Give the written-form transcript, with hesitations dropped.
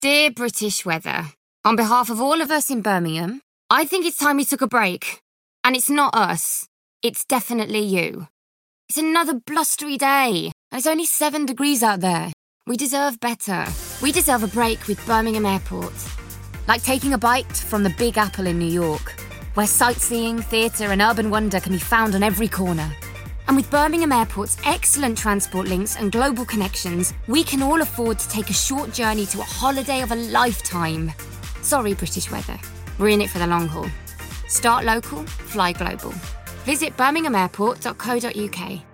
Dear British weather, on behalf of all of us in Birmingham, I think it's time we took a break. And it's not us. It's definitely you. It's another blustery day, and it's only 7 degrees out there. We deserve better. We deserve a break with Birmingham Airport. Like taking a bite from the Big Apple in New York, where sightseeing, theatre and urban wonder can be found on every corner. And with Birmingham Airport's excellent transport links and global connections, we can all afford to take a short journey to a holiday of a lifetime. Sorry, British weather. We're in it for the long haul. Start local, fly global. Visit birminghamairport.co.uk.